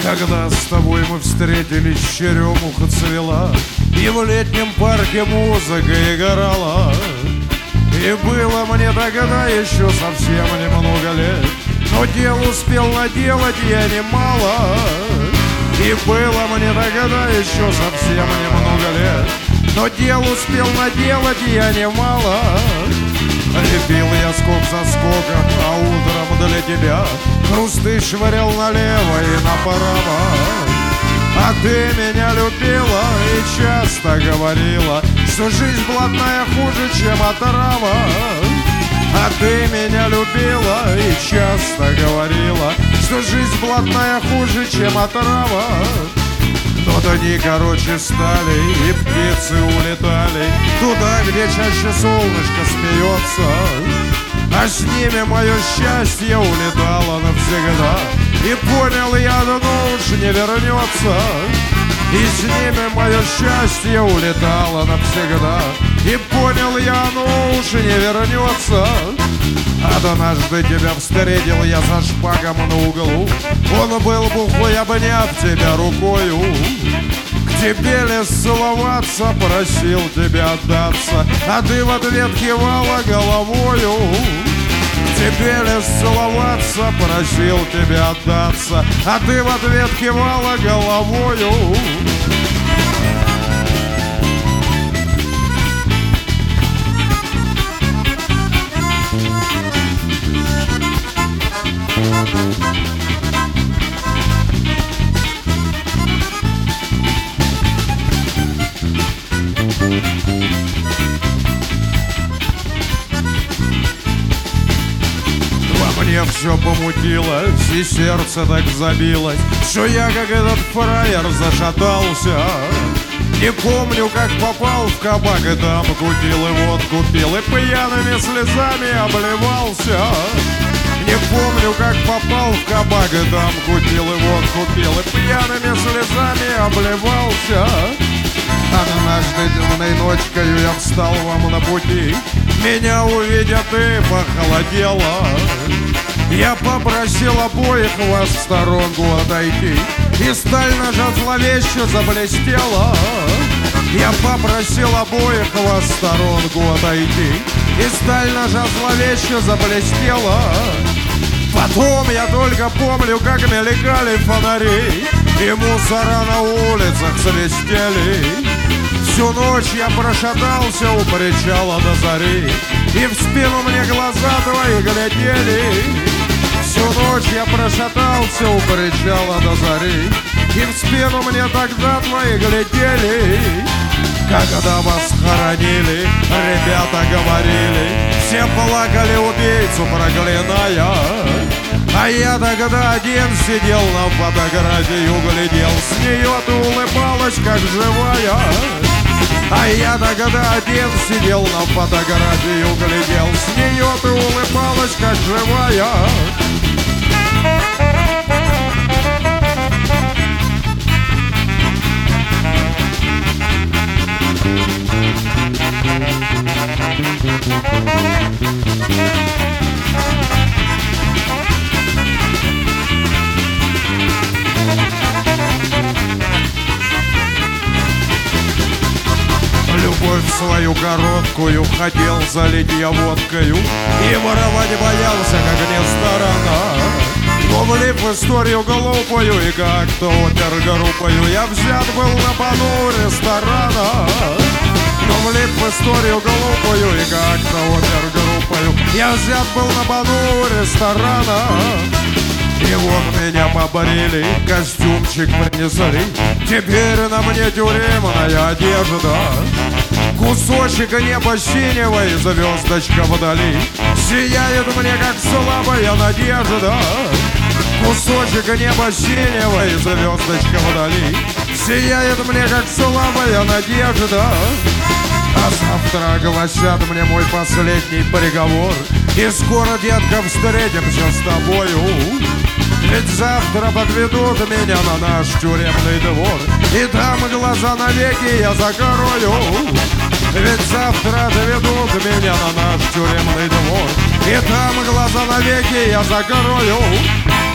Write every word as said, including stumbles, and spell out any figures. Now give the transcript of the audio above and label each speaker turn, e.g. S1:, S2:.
S1: Когда с тобой мы встретились, черемуха цвела, и в летнем парке музыка играла. И было мне тогда еще совсем немного лет, но дел успел наделать я немало. И было мне тогда еще совсем немного лет, но дел успел наделать я немало. Лепил я скок за скоком, а утром для тебя хрусты швырял налево и направо. А ты меня любила и часто говорила, что жизнь блатная хуже, чем отрава. А ты меня любила и часто говорила, что жизнь блатная хуже, чем отрава. Но дни короче стали, и птицы улетали туда, где чаще солнышко смеется. А с ними мое счастье улетало навсегда, и понял я, давно уж не вернется. И с ними мое счастье улетало навсегда, и понял я, ну уж не вернется. Однажды тебя встретил я за шпагом на углу, он был бухой, обняв тебя рукою. К тебе лез целоваться, просил тебя отдаться, а ты в ответ кивала головою. К тебе лез целоваться, просил тебя отдаться, а ты в ответ кивала головою. Во мне все помутилось, и сердце так забилось, что я, как этот фраер, зашатался. Не помню, как попал в кабак, и там кутил и водку пил, и пьяными слезами обливался. Не помню, как попал в кабак, и там кутил и водку пил, и пьяными слезами обливался. Однажды темной ночкою я встал вам на пути, меня увидя ты похолодела. Я попросил обоих вас в сторонку отойти, и сталь ножа зловеще заблестела. Я попросил обоих вас в сторонку отойти, и сталь ножа зловеще заблестела. Потом я только помню, как мелькали фонари, и мусора на улицах свистели. Всю ночь я прошатался у причала до зари, и в спину мне глаза твои глядели. Всю ночь я прошатался у причала до зари, и в спину мне тогда твои глядели. Когда вас хоронили, ребята говорили, все плакали убийцу проклиная. А я тогда один сидел на фотографию, глядел, с нее ты улыбалась, как живая. А я тогда один сидел на фотографию, глядел, с нее ты улыбалась, как живая. Любовь свою короткую хотел залить я водкою, и воровать боялся, как не сторона. Но влип в историю глупую, и как-то опергруппою я взят был на бону ресторана. Но влип в историю глупую, и как-то опергруппою я взят был на бону ресторана. И вот меня побрили, костюмчик принесли, теперь на мне тюремная одежда. Кусочек неба синего и звездочка вдали сияет мне, как слабая надежда. Кусочек неба синего и звездочка вдали сияет мне, как слабая надежда. А завтра гласят мне мой последний приговор, и скоро, детка, встретимся с тобою. Ведь завтра подведут меня на наш тюремный двор, и там глаза навеки я закрою. Ведь завтра доведут меня на наш тюремный двор, и там глаза навеки я закрою.